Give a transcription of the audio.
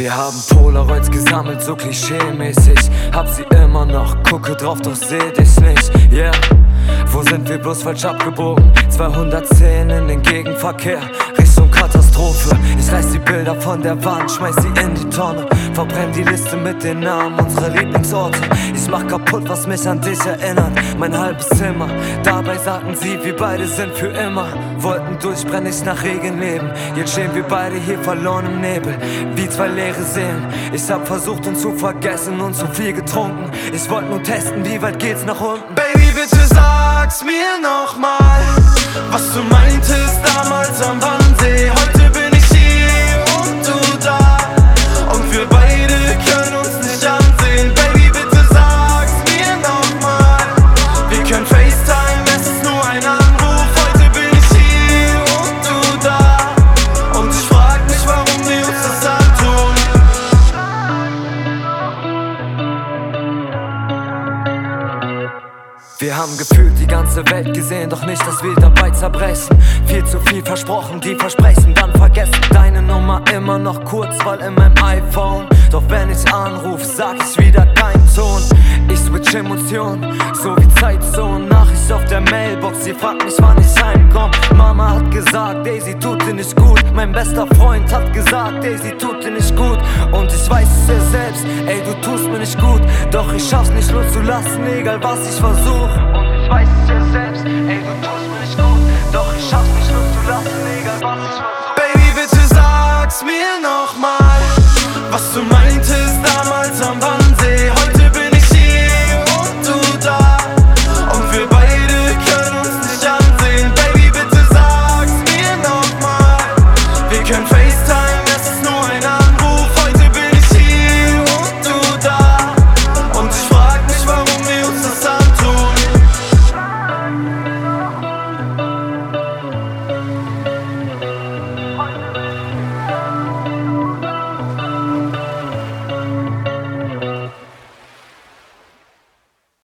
Wir haben Polaroids gesammelt, so klischee-mäßig. Hab sie immer noch, gucke drauf, doch seh dich nicht. Yeah, wo sind wir bloß falsch abgebogen? 210 in den Gegenverkehr, Richtung Katastrophe. Ich reiß die Bilder von der Wand, schmeiß sie in die Tonne. Verbrenn die Liste mit den Namen unserer Lieblingsorte. Ich mach kaputt, was mich an dich erinnert, mein halbes Zimmer. Dabei sagten sie, wir beide sind für immer. Wollten durchbrennen, nicht nach Regen leben. Jetzt stehen wir beide hier verloren im Nebel, wie zwei leere Seelen. Ich hab versucht uns zu vergessen und zu viel getrunken. Ich wollte nur testen, wie weit geht's nach unten. Baby, bitte sag's mir nochmal, was du meintest damals am Wannsee. Heute bin ich hier und du da, und wir beide können uns nicht ansehen. Baby, bitte sag's mir nochmal, wir können FaceTime, es ist nur ein Anruf. Heute bin ich hier und du da, und ich frag mich, warum wir uns das antun. Wir haben gefühlt die ganze Welt gesehen, doch nicht, dass wir dabei zerbrechen. Viel zu viel versprochen, die Versprechen dann vergessen. Deine Nummer immer noch Kurzwahl in meinem iPhone. Doch wenn ich anruf, sag ich wieder kein Ton. Ich switch Emotionen, so wie Zeitzone. Nachricht auf der Mailbox, sie fragt mich, wann ich heimkomm. Mama hat gesagt, Daisy tut dir nicht gut. Mein bester Freund hat gesagt, Daisy tut dir nicht gut. Und ich weiß es ja selbst, ey, du tust mir nicht gut. Doch ich schaff's nicht loszulassen, egal was ich versuch. Und ich weiß es ja selbst, ey, du tust mir nicht gut. Doch ich schaff's nicht loszulassen, egal was ich versuch. Baby, bitte sag's mir nochmal, was du meintest damals am Wannsee.